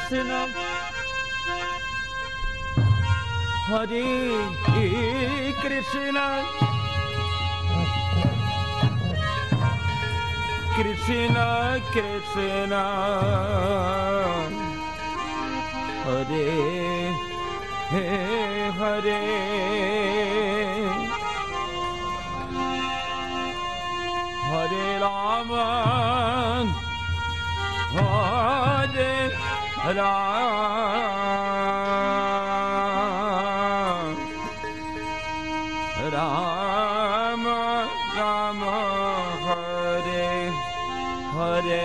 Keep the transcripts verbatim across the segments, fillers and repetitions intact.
Krishna Hare Krishna Krishna Krishna Hare Hare Hare Rama Hare Rama Rama Rama Hare Hare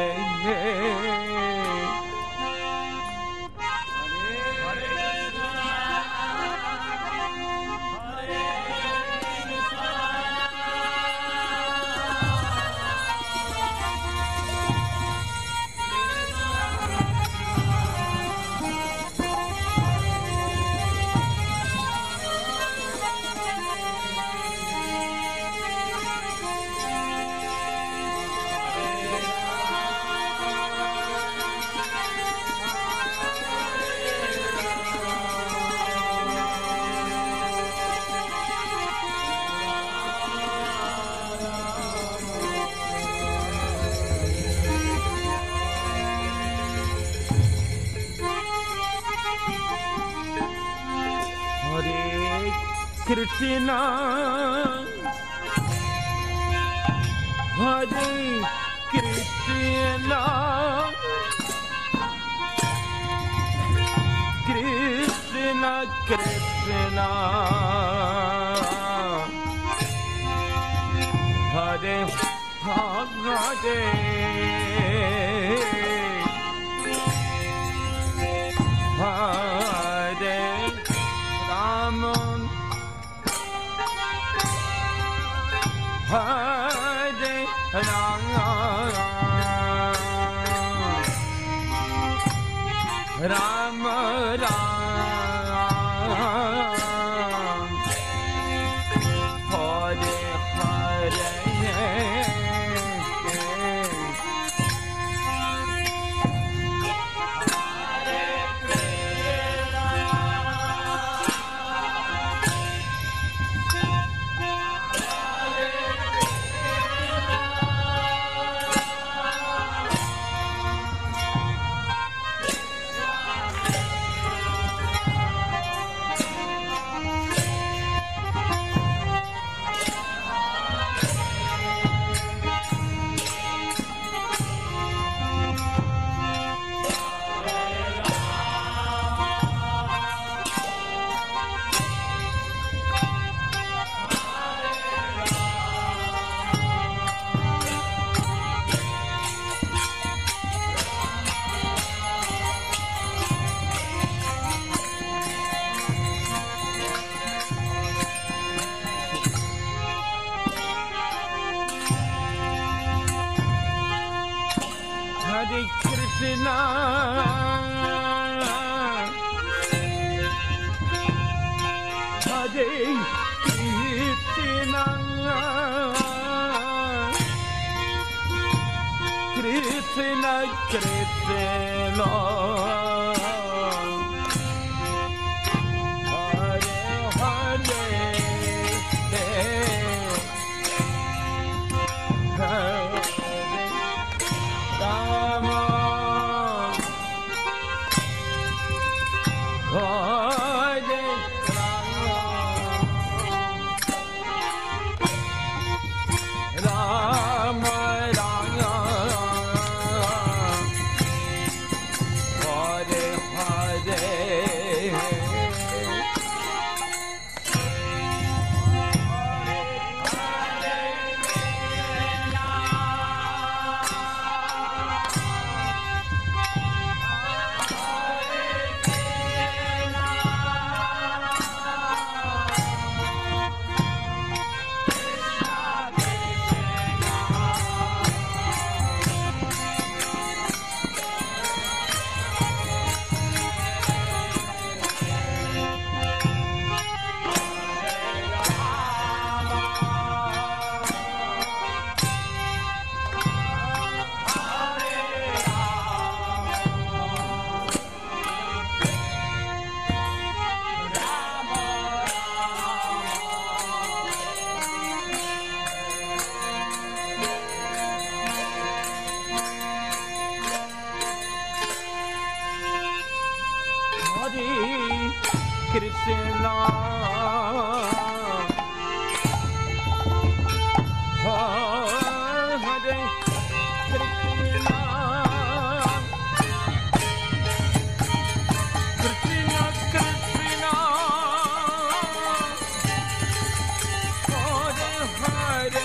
Krishna Hare Krishna Krishna Krishna Hare Hare Hare Rama Hare Rama Rama Rama Hare Hare Krishna Hare Krishna Krishna Krishna Hare Hare Hare Rama Hare Rama Rama Rama Hare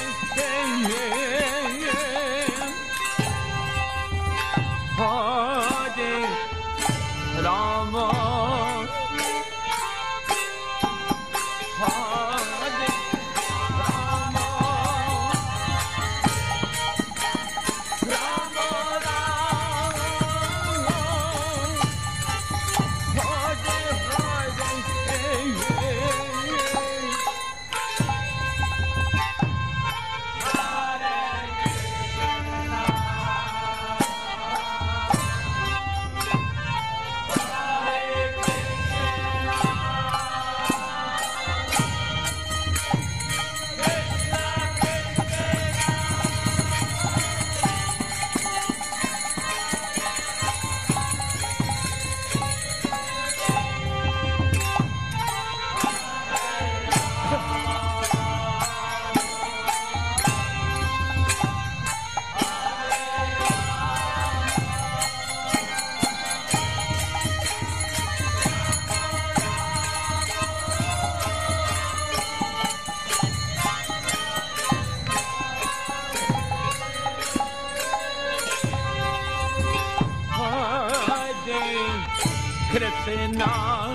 Krishna,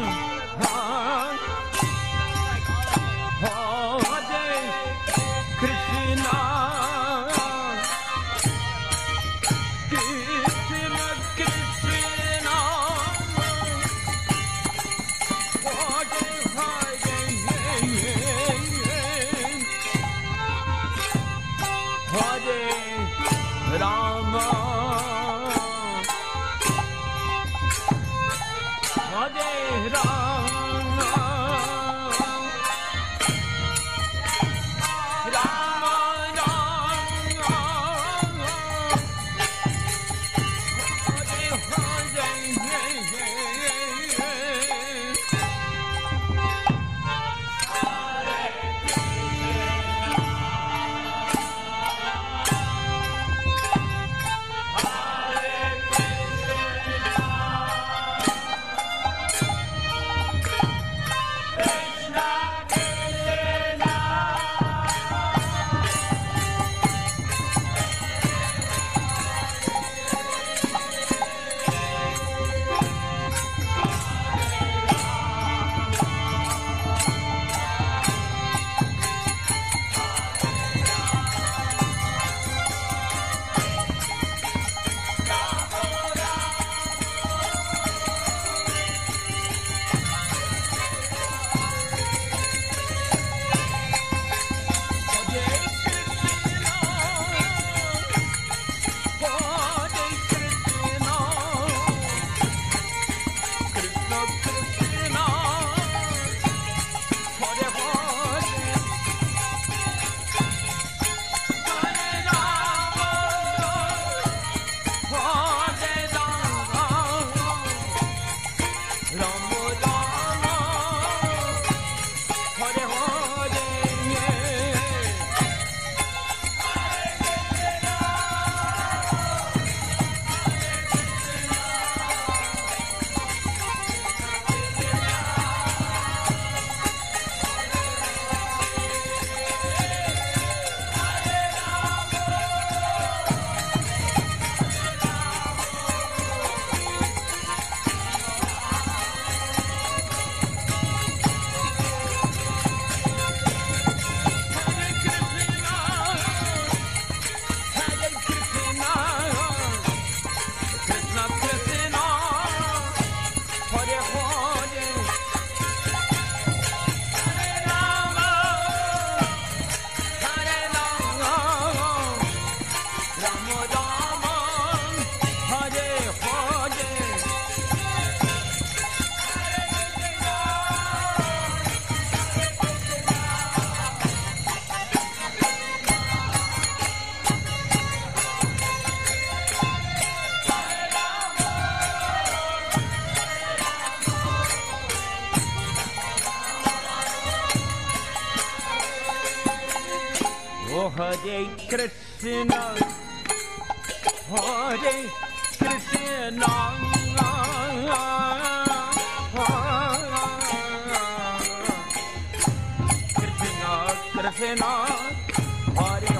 Hare Krishna, Krishna Krishna, Hare Hare, Hare Rama. Hare Rama, Rama Rama, Hare Hare Krishna, Hare Krishna, Krishna Krishna, Hare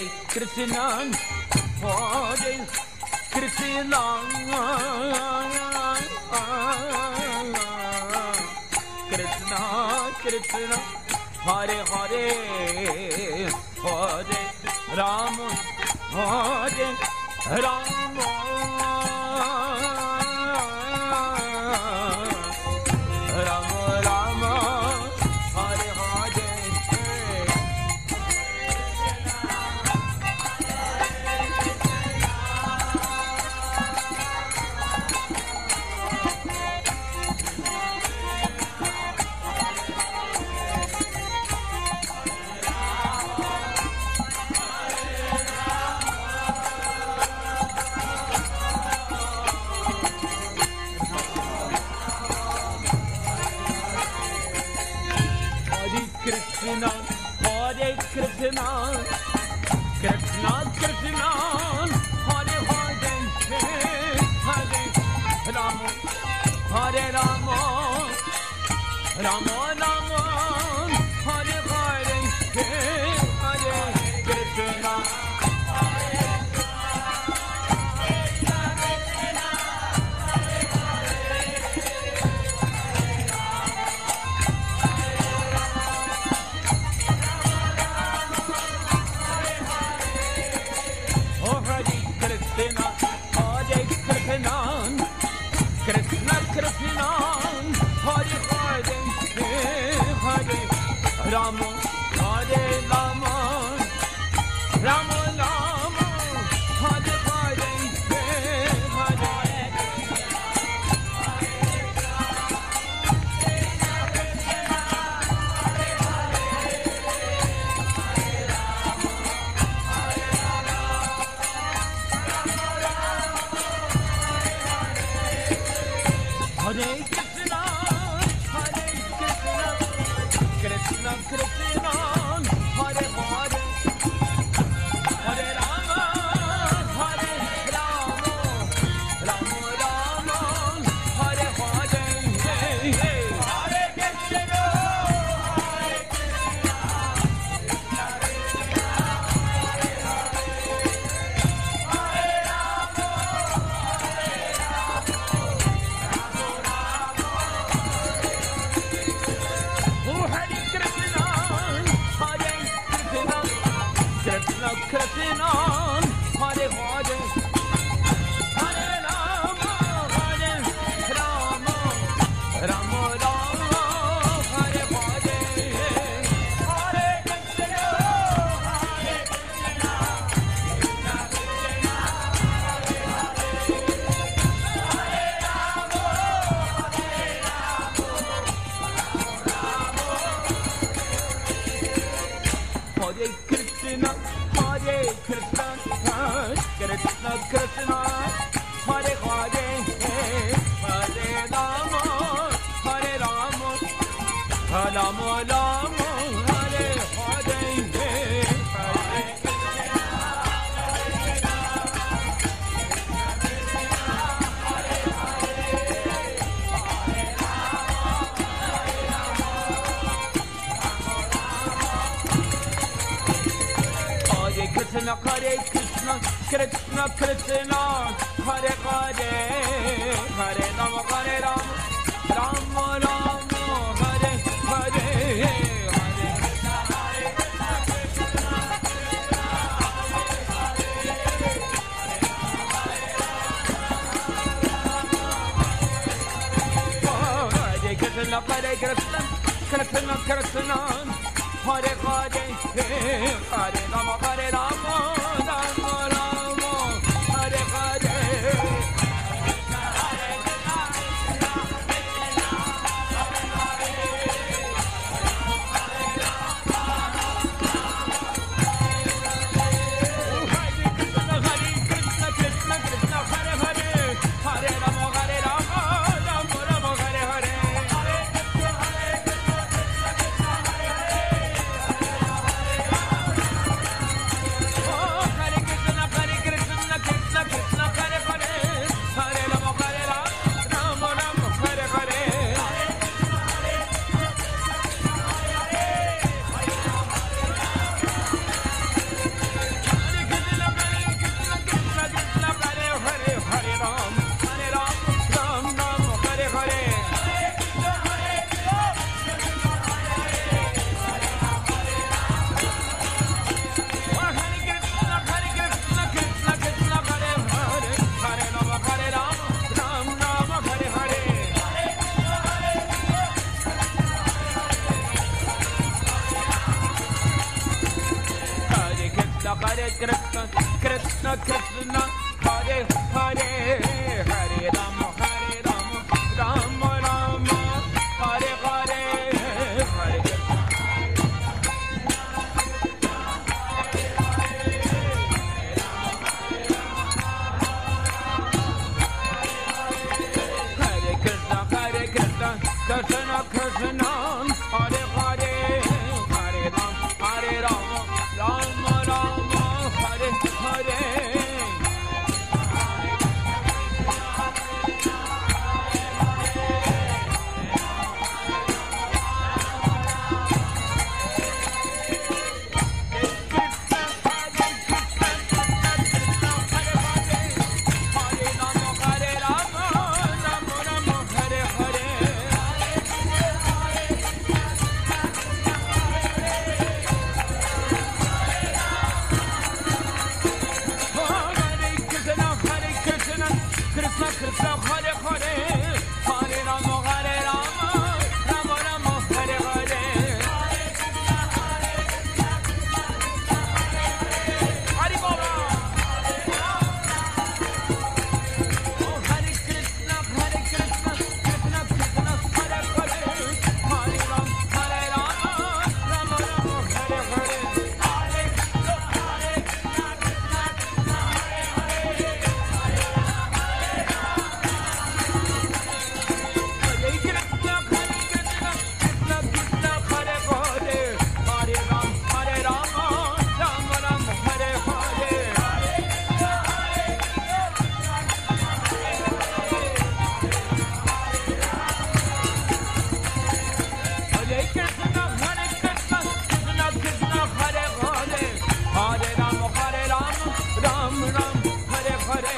Krishna, Hare Krishna, Krishna Krishna, Hare Hare, Hare Rama, Hare Rama, Rama Rama, Hare Hare. Krishna, Hare Krishna, Krishna Krishna, Hare Hare, Hare Rama, Hare Rama, Rama Rama, Hare Hare, Hare Krishna. Krishna Krishna, Hare Hare, Hare Rama, Hare Rama, Rama Rama, Hare Hare, Hare. Hare Krishna, Hare Krishna, Krishna Krishna, Hare Hare, Hare Rama, Hare Rama, Rama Rama, Hare Hare, Hare Krishna, Hare Krishna, Krishna, Hare Hare, Hare Rama, Hare Rama, Rama Rama, Hare Hare, Hare Krishna, Hare Krishna, Krishna Krishna, Hare Hare, Hare Rama, Hare Rama, Rama Rama, Hare Krishna, Hare Krishna, Krishna Krishna, Hare Hare, Hare Rama, Hare Rama, Rama Rama, Hare Hare, Hare Krishna, Hare Krishna, Krishna Krishna, Hare Hare, Hare Rama, Hare Rama, Rama Rama, Hare Hare, Hare Krishna, Hare Krishna, Krishna Krishna, Hare Krishna, Hare Krishna, Krishna Krishna, Hare Hare, Hare Rama, Hare Rama, Rama Rama, Hare Hare. Oh Hare Krishna, Krishna Krishna, Hare Hare, Hare Rama, Hare Rama, Rama Rama, Hare Hare, Hare Krishna. Hare Krishna, Hare Krishna, Krishna Krishna, Hare Hare, Hare Rama, Hare Rama, Rama Rama, Hare Hare. Krishna Krishna Hare Hare, Hare Rama Hare Rama, Rama Rama Hare Hare. Hare Baba. Oh Hare Krishna Hare Krishna, Krishna Krishna Hare Hare, Hare Rama Hare Rama, Rama Rama Hare Hare. Hare Rama, Hare Rama, Ram Ram, Hare Hare.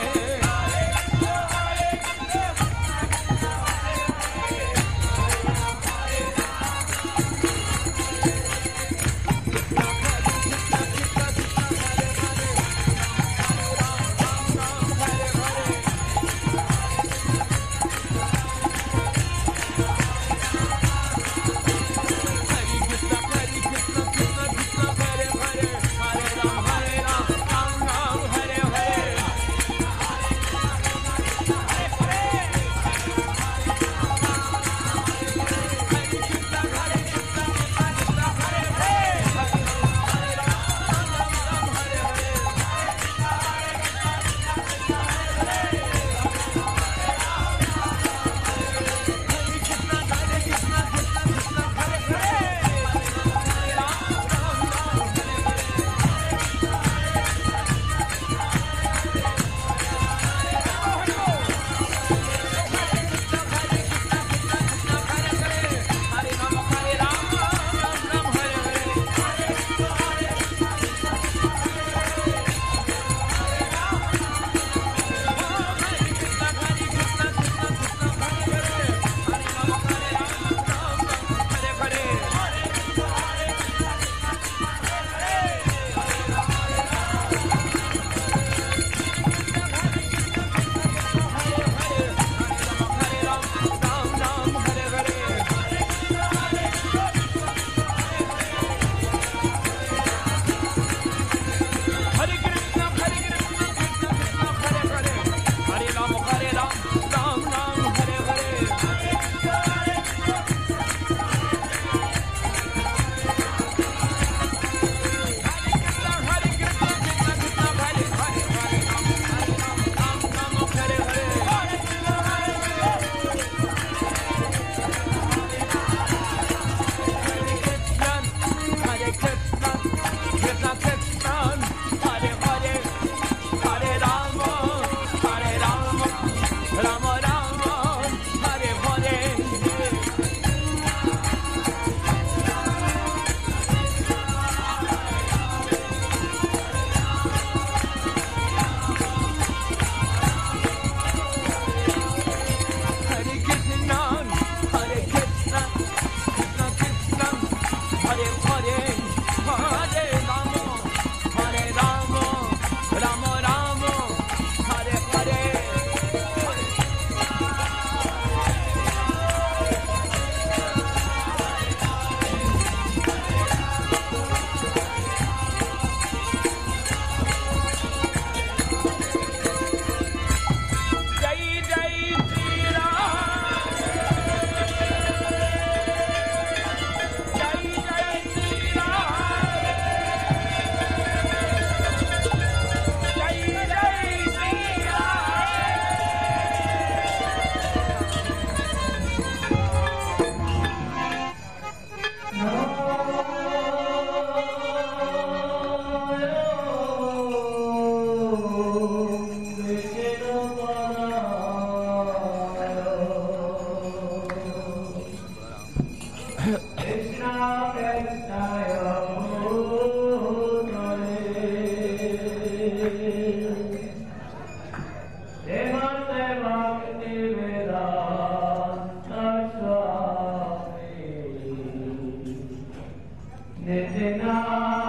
Nitya